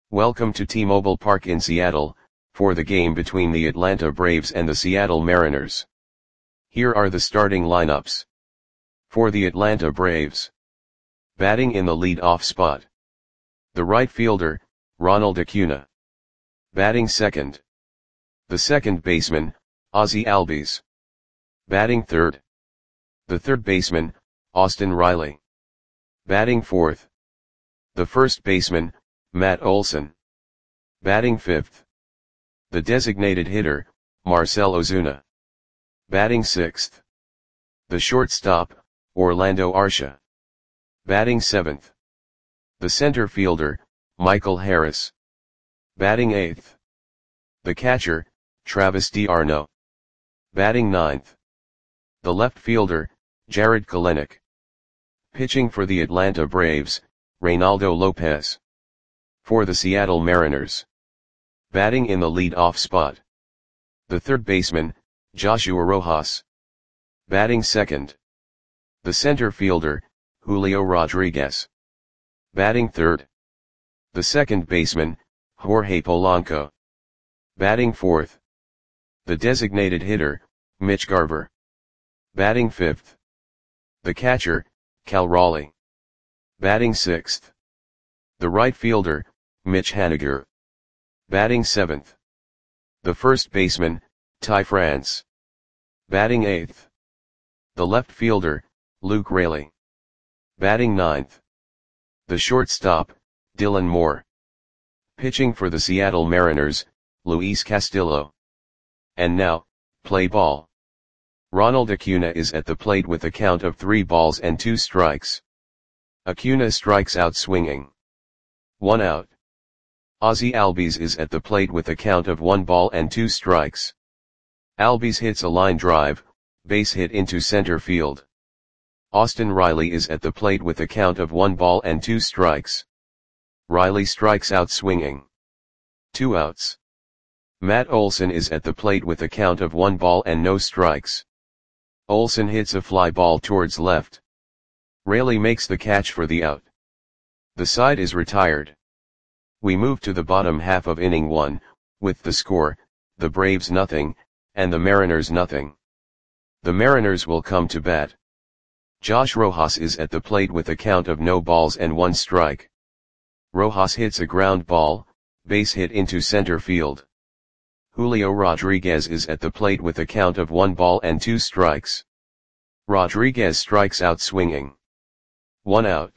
Welcome to T-Mobile Park in Seattle, for the game between the Atlanta Braves and the Seattle Mariners. Here are the starting lineups. For the Atlanta Braves. Batting in the lead-off spot. The right fielder, Ronald Acuna. Batting second. The second baseman, Ozzie Albies. Batting third. The third baseman, Austin Riley. Batting fourth. The first baseman, Matt Olson. Batting fifth. The designated hitter, Marcell Ozuna. Batting sixth. The shortstop, Orlando Arcia. Batting seventh. The center fielder, Michael Harris. Batting eighth. The catcher, Travis d'Arnaud. Batting ninth. The left fielder, Jarred Kelenic. Pitching for the Atlanta Braves, Reynaldo Lopez. For the Seattle Mariners. Batting in the lead-off spot. The third baseman, Joshua Rojas. Batting second. The center fielder, Julio Rodriguez. Batting third. The second baseman, Jorge Polanco. Batting fourth. The designated hitter, Mitch Garver. Batting fifth. The catcher, Cal Raleigh. Batting sixth. The right fielder, Mitch Haniger. Batting seventh. The first baseman, Ty France. Batting eighth. The left fielder, Luke Raley. Batting ninth. The shortstop, Dylan Moore. Pitching for the Seattle Mariners, Luis Castillo. And now, play ball. Ronald Acuna is at the plate with a count of 3 balls and 2 strikes. Acuna strikes out swinging. 1 out. Ozzie Albies is at the plate with a count of 1 ball and 2 strikes. Albies hits a line drive, base hit into center field. Austin Riley is at the plate with a count of 1 ball and 2 strikes. Riley strikes out swinging. 2 outs. Matt Olson is at the plate with a count of 1 ball and no strikes. Olson hits a fly ball towards left. Raley makes the catch for the out. The side is retired. We move to the bottom half of inning 1, with the score, the Braves nothing, and the Mariners nothing. The Mariners will come to bat. Josh Rojas is at the plate with a count of no balls and 1 strike. Rojas hits a ground ball, base hit into center field. Julio Rodriguez is at the plate with a count of 1 ball and 2 strikes. Rodriguez strikes out swinging. 1 out.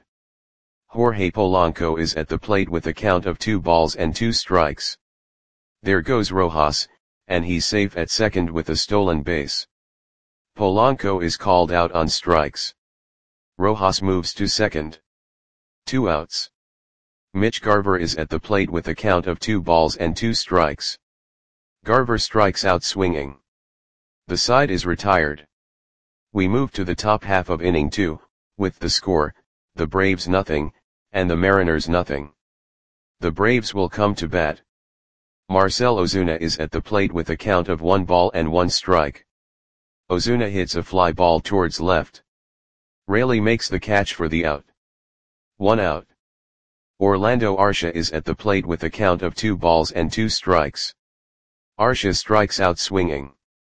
Jorge Polanco is at the plate with a count of 2 balls and 2 strikes. There goes Rojas, and he's safe at second with a stolen base. Polanco is called out on strikes. Rojas moves to second. 2 outs. Mitch Garver is at the plate with a count of 2 balls and 2 strikes. Garver strikes out swinging. The side is retired. We move to the top half of inning 2, with the score, the Braves nothing, and the Mariners nothing. The Braves will come to bat. Marcell Ozuna is at the plate with a count of 1 ball and 1 strike. Ozuna hits a fly ball towards left. Raley makes the catch for the out. 1 out. Orlando Arcia is at the plate with a count of 2 balls and 2 strikes. Arcia strikes out swinging.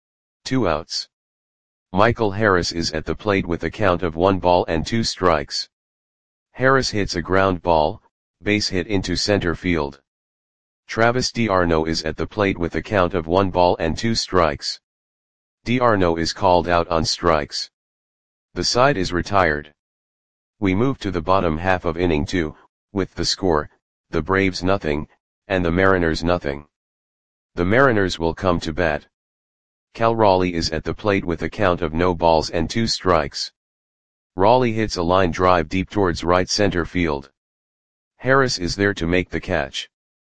2 outs. Michael Harris is at the plate with a count of 1 ball and 2 strikes. Harris hits a ground ball, base hit into center field. Travis d'Arnaud is at the plate with a count of 1 ball and 2 strikes. d'Arnaud is called out on strikes. The side is retired. We move to the bottom half of inning 2, with the score, the Braves nothing, and the Mariners nothing. The Mariners will come to bat. Cal Raleigh is at the plate with a count of no balls and 2 strikes. Raleigh hits a line drive deep towards right center field. Harris is there to make the catch.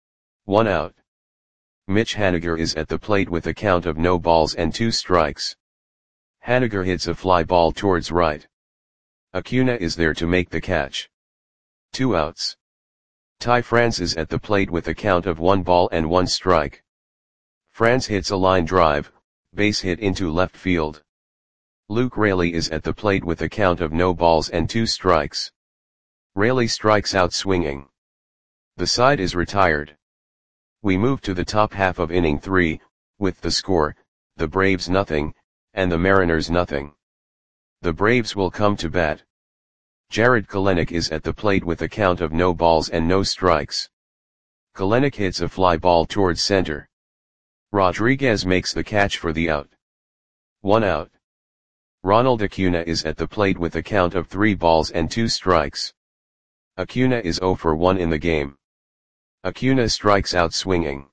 1 out. Mitch Haniger is at the plate with a count of no balls and 2 strikes. Haniger hits a fly ball towards right. Acuna is there to make the catch. 2 outs. Ty France is at the plate with a count of 1 ball and 1 strike. France hits a line drive, base hit into left field. Luke Raley is at the plate with a count of no balls and 2 strikes. Raley strikes out swinging. The side is retired. We move to the top half of inning 3, with the score, the Braves nothing, and the Mariners nothing. The Braves will come to bat. Jarred Kelenic is at the plate with a count of no balls and no strikes. Kelenic hits a fly ball towards center. Rodriguez makes the catch for the out. 1 out. Ronald Acuna is at the plate with a count of 3 balls and 2 strikes. Acuna is 0 for 1 in the game. Acuna strikes out swinging.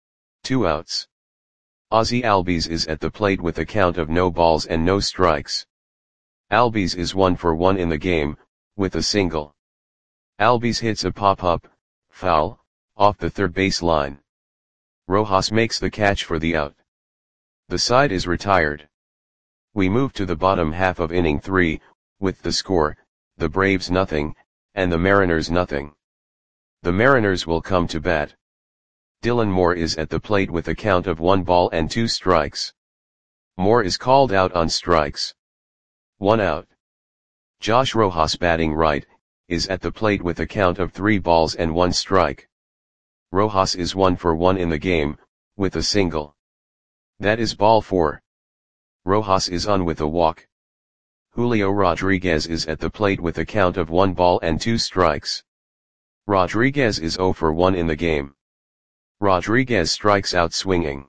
2 outs. Ozzie Albies is at the plate with a count of no balls and no strikes. Albies is 1 for 1 in the game, with a single. Albies hits a pop-up, foul, off the third base line. Rojas makes the catch for the out. The side is retired. We move to the bottom half of inning 3, with the score, the Braves nothing, and the Mariners nothing. The Mariners will come to bat. Dylan Moore is at the plate with a count of 1 ball and 2 strikes. Moore is called out on strikes. 1 out. Josh Rojas, batting right, is at the plate with a count of 3 balls and 1 strike. Rojas is 1 for 1 in the game, with a single. That is ball 4. Rojas is on with a walk. Julio Rodriguez is at the plate with a count of 1 ball and 2 strikes. Rodriguez is 0 for 1 in the game. Rodriguez strikes out swinging.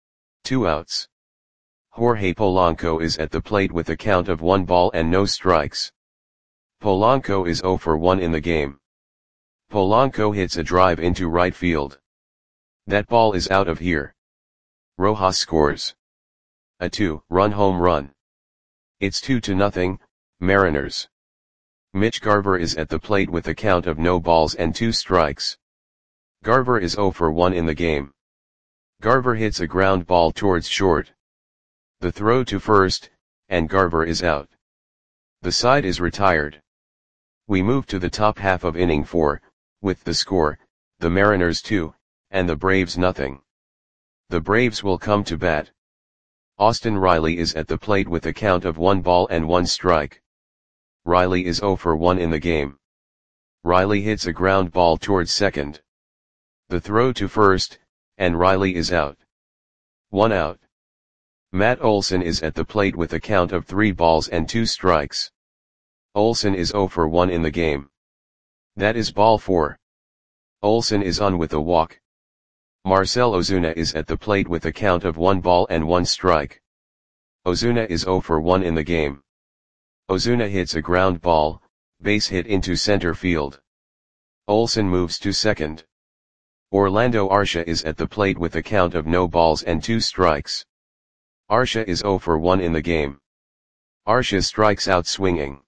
2 outs. Jorge Polanco is at the plate with a count of 1 ball and no strikes. Polanco is 0 for 1 in the game. Polanco hits a drive into right field. That ball is out of here. Rojas scores a 2-run home run. It's 2-0, Mariners. Mitch Garver is at the plate with a count of no balls and 2 strikes. Garver is 0 for 1 in the game. Garver hits a ground ball towards short. The throw to first, and Garver is out. The side is retired. We move to the top half of inning 4, with the score, the Mariners 2, and the Braves nothing. The Braves will come to bat. Austin Riley is at the plate with a count of 1 ball and 1 strike. Riley is 0 for 1 in the game. Riley hits a ground ball towards second. The throw to first, and Riley is out. 1 out. Matt Olson is at the plate with a count of 3 balls and 2 strikes. Olson is 0 for 1 in the game. That is ball 4. Olson is on with a walk. Marcell Ozuna is at the plate with a count of 1 ball and 1 strike. Ozuna is 0 for 1 in the game. Ozuna hits a ground ball, base hit into center field. Olson moves to second. Orlando Arcia is at the plate with a count of no balls and 2 strikes. Arcia is 0 for 1 in the game. Arcia strikes out swinging.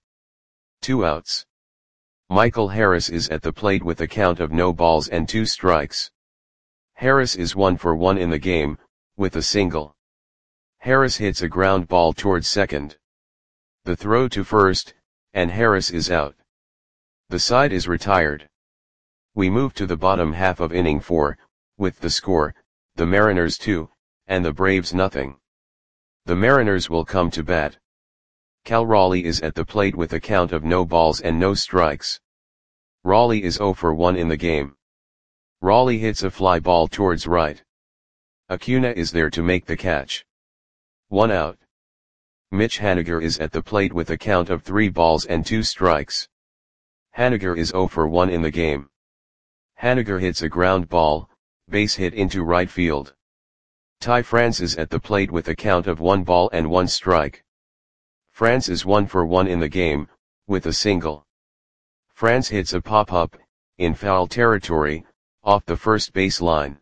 2 outs. Michael Harris is at the plate with a count of no balls and 2 strikes. Harris is 1 for 1 in the game, with a single. Harris hits a ground ball towards second. The throw to first, and Harris is out. The side is retired. We move to the bottom half of inning 4, with the score, the Mariners 2, and the Braves nothing. The Mariners will come to bat. Cal Raleigh is at the plate with a count of no balls and no strikes. Raleigh is 0 for 1 in the game. Raleigh hits a fly ball towards right. Acuna is there to make the catch. 1 out. Mitch Haniger is at the plate with a count of 3 balls and 2 strikes. Haniger is 0 for 1 in the game. Haniger hits a ground ball, base hit into right field. Ty France is at the plate with a count of 1 ball and 1 strike. France is 1 for 1 in the game, with a single. France hits a pop-up, in foul territory, off the first base line.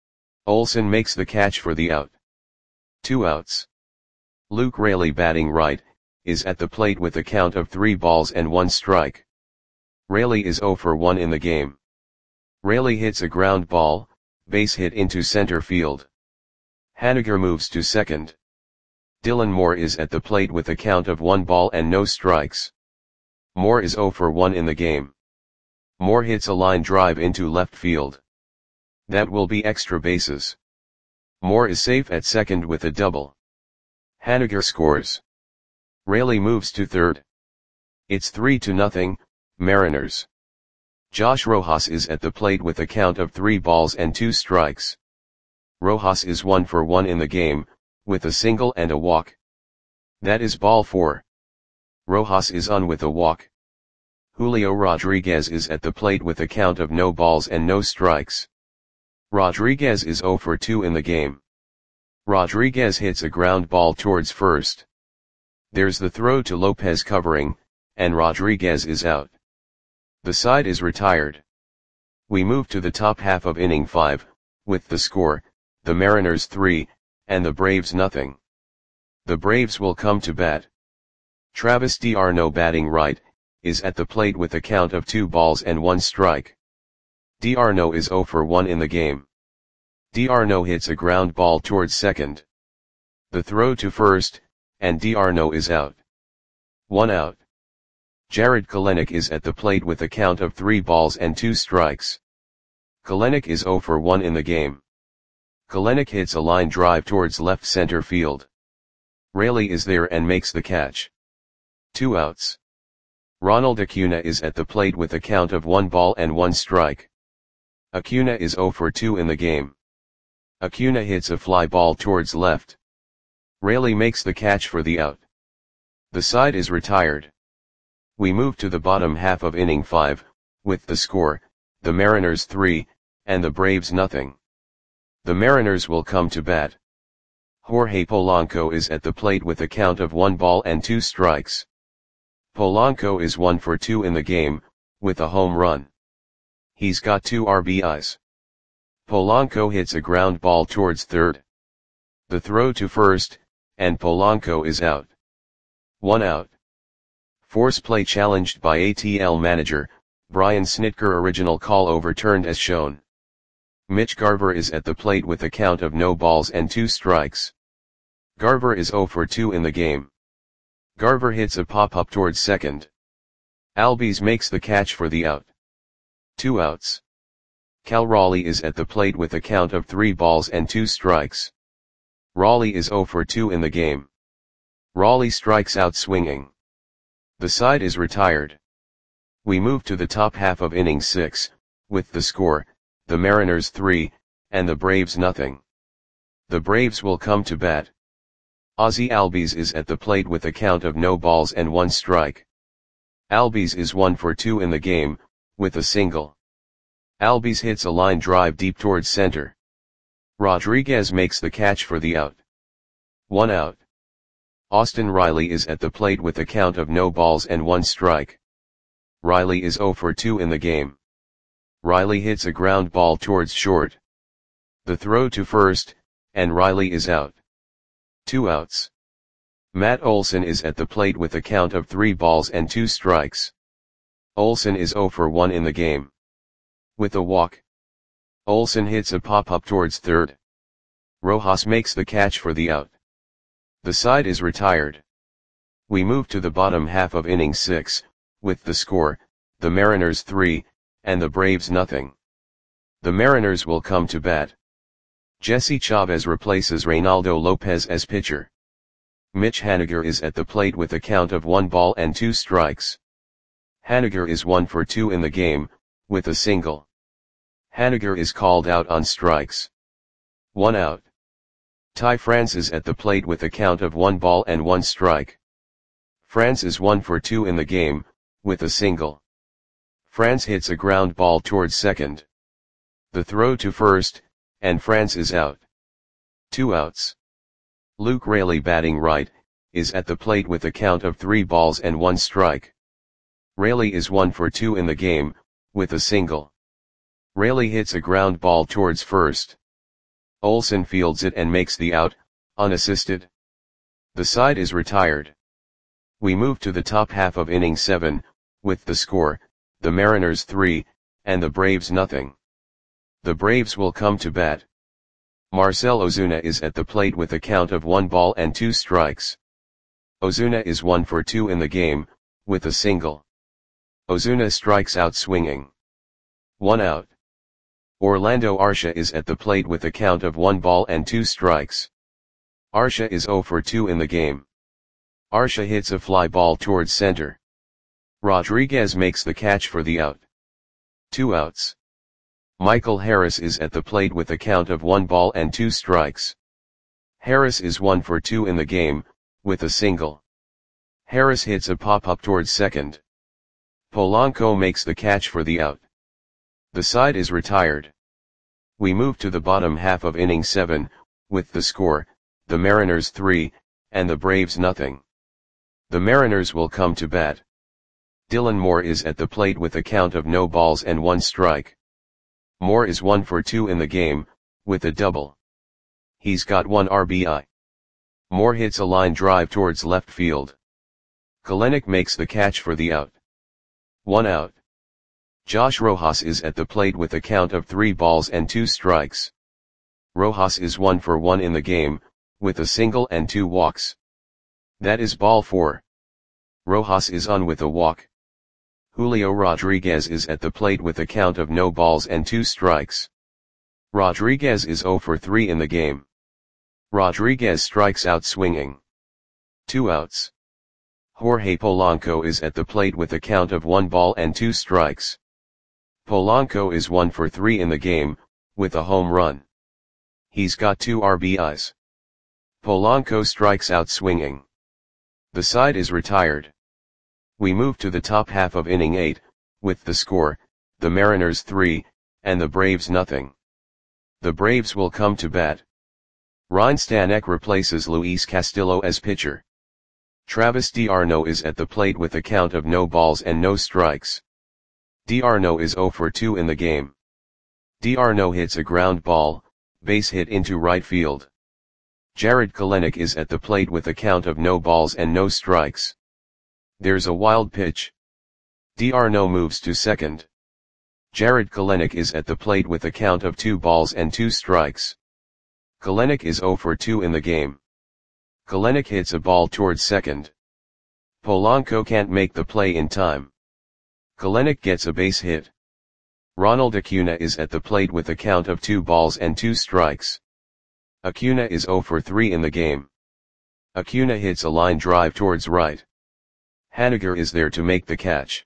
Olson makes the catch for the out. 2 outs. Luke Raley, batting right, is at the plate with a count of 3 balls and 1 strike. Raley is 0 for 1 in the game. Raley hits a ground ball, base hit into center field. Haniger moves to second. Dylan Moore is at the plate with a count of 1 ball and no strikes. Moore is 0 for 1 in the game. Moore hits a line drive into left field. That will be extra bases. Moore is safe at second with a double. Haniger scores. Raley moves to third. It's 3-0, Mariners. Josh Rojas is at the plate with a count of 3 balls and 2 strikes. Rojas is 1 for 1 in the game, with a single and a walk. That is ball 4. Rojas is on with a walk. Julio Rodriguez is at the plate with a count of no balls and no strikes. Rodriguez is 0 for 2 in the game. Rodriguez hits a ground ball towards first. There's the throw to Lopez covering, and Rodriguez is out. The side is retired. We move to the top half of inning 5, with the score, the Mariners 3, and the Braves nothing. The Braves will come to bat. Travis d'Arnaud, batting right, is at the plate with a count of 2 balls and 1 strike. d'Arnaud is 0 for 1 in the game. d'Arnaud hits a ground ball towards second. The throw to first, and d'Arnaud is out. 1 out. Jarred Kelenic is at the plate with a count of 3 balls and 2 strikes. Kelenic is 0 for 1 in the game. Kelenic hits a line drive towards left center field. Raley is there and makes the catch. 2 outs. Ronald Acuna is at the plate with a count of 1 ball and 1 strike. Acuna is 0 for 2 in the game. Acuna hits a fly ball towards left. Raley makes the catch for the out. The side is retired. We move to the bottom half of inning 5, with the score, the Mariners 3, and the Braves nothing. The Mariners will come to bat. Jorge Polanco is at the plate with a count of 1 ball and 2 strikes. Polanco is 1 for 2 in the game, with a home run. He's got 2 RBIs. Polanco hits a ground ball towards third. The throw to first, and Polanco is out. 1 out. Force play challenged by ATL manager, Brian Snitker. Original call overturned as shown. Mitch Garver is at the plate with a count of no balls and 2 strikes. Garver is 0 for 2 in the game. Garver hits a pop-up towards second. Albies makes the catch for the out. 2 outs. Cal Raleigh is at the plate with a count of 3 balls and 2 strikes. Raleigh is 0 for 2 in the game. Raleigh strikes out swinging. The side is retired. We move to the top half of inning 6, with the score, the Mariners 3, and the Braves nothing. The Braves will come to bat. Ozzie Albies is at the plate with a count of no balls and 1 strike. Albies is 1 for 2 in the game, with a single. Albies hits a line drive deep towards center. Rodriguez makes the catch for the out. 1 out. Austin Riley is at the plate with a count of no balls and 1 strike. Riley is 0 for 2 in the game. Riley hits a ground ball towards short. The throw to first, and Riley is out. 2 outs. Matt Olson is at the plate with a count of 3 balls and 2 strikes. Olson is 0 for 1 in the game. With a walk. Olson hits a pop-up towards third. Rojas makes the catch for the out. The side is retired. We move to the bottom half of inning 6, with the score, the Mariners 3, and the Braves nothing. The Mariners will come to bat. Jesse Chavez replaces Reynaldo Lopez as pitcher. Mitch Haniger is at the plate with a count of 1 ball and 2 strikes. Haniger is 1 for 2 in the game, with a single. Haniger is called out on strikes. 1 out. Ty France is at the plate with a count of 1 ball and 1 strike. France is 1 for 2 in the game, with a single. France hits a ground ball towards second. The throw to first, and France is out. 2 outs. Luke Raley, batting right, is at the plate with a count of 3 balls and 1 strike. Raley is 1 for 2 in the game, with a single. Raley hits a ground ball towards first. Olson fields it and makes the out, unassisted. The side is retired. We move to the top half of inning 7, with the score, the Mariners 3, and the Braves nothing. The Braves will come to bat. Marcell Ozuna is at the plate with a count of 1 ball and 2 strikes. Ozuna is 1 for 2 in the game, with a single. Ozuna strikes out swinging. 1 out. Orlando Arcia is at the plate with a count of 1 ball and 2 strikes. Arcia is 0 for 2 in the game. Arcia hits a fly ball towards center. Rodriguez makes the catch for the out. 2 outs. Michael Harris is at the plate with a count of 1 ball and 2 strikes. Harris is 1 for 2 in the game, with a single. Harris hits a pop-up towards second. Polanco makes the catch for the out. The side is retired. We move to the bottom half of inning 7, with the score, the Mariners 3, and the Braves nothing. The Mariners will come to bat. Dylan Moore is at the plate with a count of no balls and 1 strike. Moore is 1 for 2 in the game, with a double. He's got 1 RBI. Moore hits a line drive towards left field. Kelenic makes the catch for the out. 1 out. Josh Rojas is at the plate with a count of 3 balls and 2 strikes. Rojas is 1 for 1 in the game, with a single and 2 walks. That is ball 4. Rojas is on with a walk. Julio Rodriguez is at the plate with a count of no balls and 2 strikes. Rodriguez is 0 for 3 in the game. Rodriguez strikes out swinging. 2 outs. Jorge Polanco is at the plate with a count of 1 ball and 2 strikes. Polanco is 1 for 3 in the game, with a home run. He's got 2 RBIs. Polanco strikes out swinging. The side is retired. We move to the top half of inning 8, with the score, the Mariners 3, and the Braves nothing. The Braves will come to bat. Ryan Stanek replaces Luis Castillo as pitcher. Travis d'Arnaud is at the plate with a count of no balls and no strikes. d'Arnaud is 0 for 2 in the game. d'Arnaud hits a ground ball, base hit into right field. Jarred Kelenic is at the plate with a count of no balls and no strikes. There's a wild pitch. d'Arnaud moves to second. Jarred Kelenic is at the plate with a count of 2 balls and 2 strikes. Kelenic is 0 for 2 in the game. Kelenic hits a ball towards second. Polanco can't make the play in time. Kelenic gets a base hit. Ronald Acuna is at the plate with a count of 2 balls and 2 strikes. Acuna is 0 for 3 in the game. Acuna hits a line drive towards right. Haniger is there to make the catch.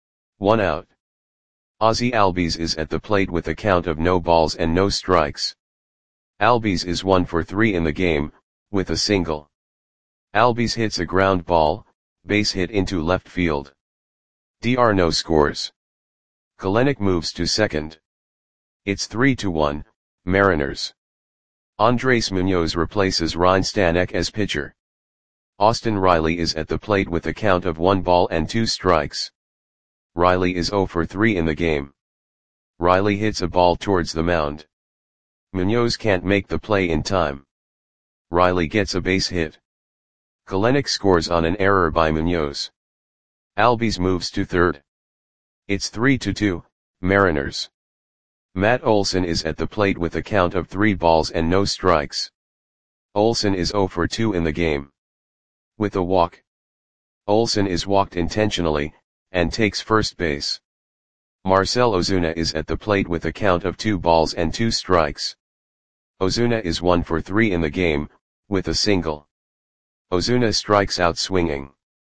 1 out. Ozzie Albies is at the plate with a count of no balls and no strikes. Albies is 1 for 3 in the game, with a single. Albies hits a ground ball, base hit into left field. d'Arnaud scores. Kelenic moves to second. It's 3-1, Mariners. Andres Munoz replaces Ryan Stanek as pitcher. Austin Riley is at the plate with a count of 1 ball and 2 strikes. Riley is 0 for 3 in the game. Riley hits a ball towards the mound. Munoz can't make the play in time. Riley gets a base hit. Kelenic scores on an error by Munoz. Albies moves to third. It's 3-2, Mariners. Matt Olson is at the plate with a count of 3 balls and no strikes. Olson is 0 for 2 in the game. With a walk. Olson is walked intentionally, and takes first base. Marcell Ozuna is at the plate with a count of 2 balls and 2 strikes. Ozuna is 1 for 3 in the game, with a single. Ozuna strikes out swinging.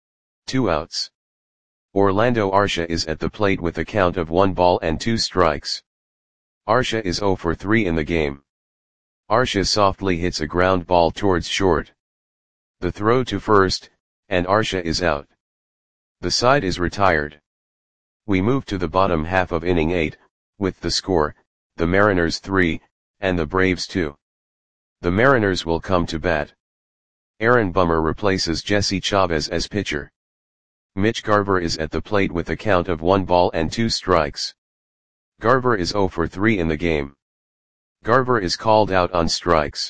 2 outs. Orlando Arcia is at the plate with a count of 1 ball and 2 strikes. Arcia is 0 for 3 in the game. Arcia softly hits a ground ball towards short. The throw to first, and Arcia is out. The side is retired. We move to the bottom half of inning 8, with the score, the Mariners 3, and the Braves 2. The Mariners will come to bat. Aaron Bummer replaces Jesse Chavez as pitcher. Mitch Garver is at the plate with a count of 1 ball and 2 strikes. Garver is 0 for 3 in the game. Garver is called out on strikes.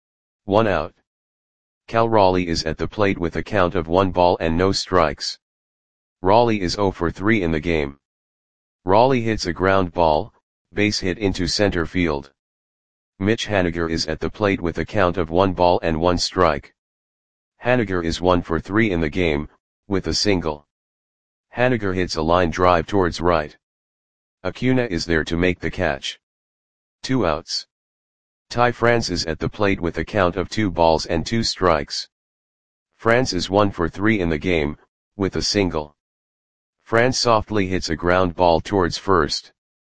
1 out. Cal Raleigh is at the plate with a count of 1 ball and no strikes. Raleigh is 0 for 3 in the game. Raleigh hits a ground ball, base hit into center field. Mitch Haniger is at the plate with a count of 1 ball and 1 strike. Haniger is 1 for 3 in the game, with a single. Haniger hits a line drive towards right. Acuna is there to make the catch. 2 outs. Ty France is at the plate with a count of 2 balls and 2 strikes. France is 1 for 3 in the game, with a single. France softly hits a ground ball towards first.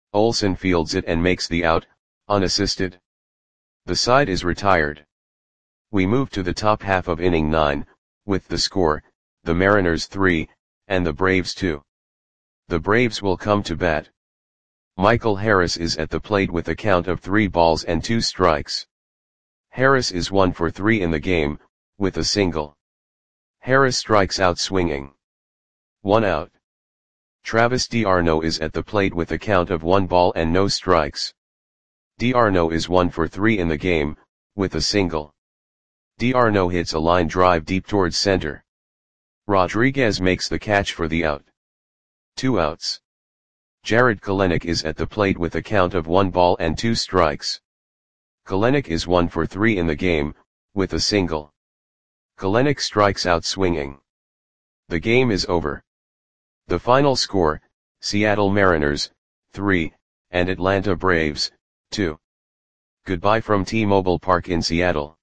Olsen fields it and makes the out, unassisted. The side is retired. We move to the top half of inning 9, with the score, the Mariners 3, and the Braves 2. The Braves will come to bat. Michael Harris is at the plate with a count of 3 balls and 2 strikes. Harris is 1 for 3 in the game, with a single. Harris strikes out swinging. 1 out. Travis d'Arnaud is at the plate with a count of 1 ball and no strikes. d'Arnaud is 1 for 3 in the game, with a single. d'Arnaud hits a line drive deep towards center. Rodriguez makes the catch for the out. 2 outs. Jarred Kelenic is at the plate with a count of 1 ball and 2 strikes. Kelenic is 1 for 3 in the game, with a single. Kelenic strikes out swinging. The game is over. The final score, Seattle Mariners, 3, and Atlanta Braves, 2. Goodbye from T-Mobile Park in Seattle.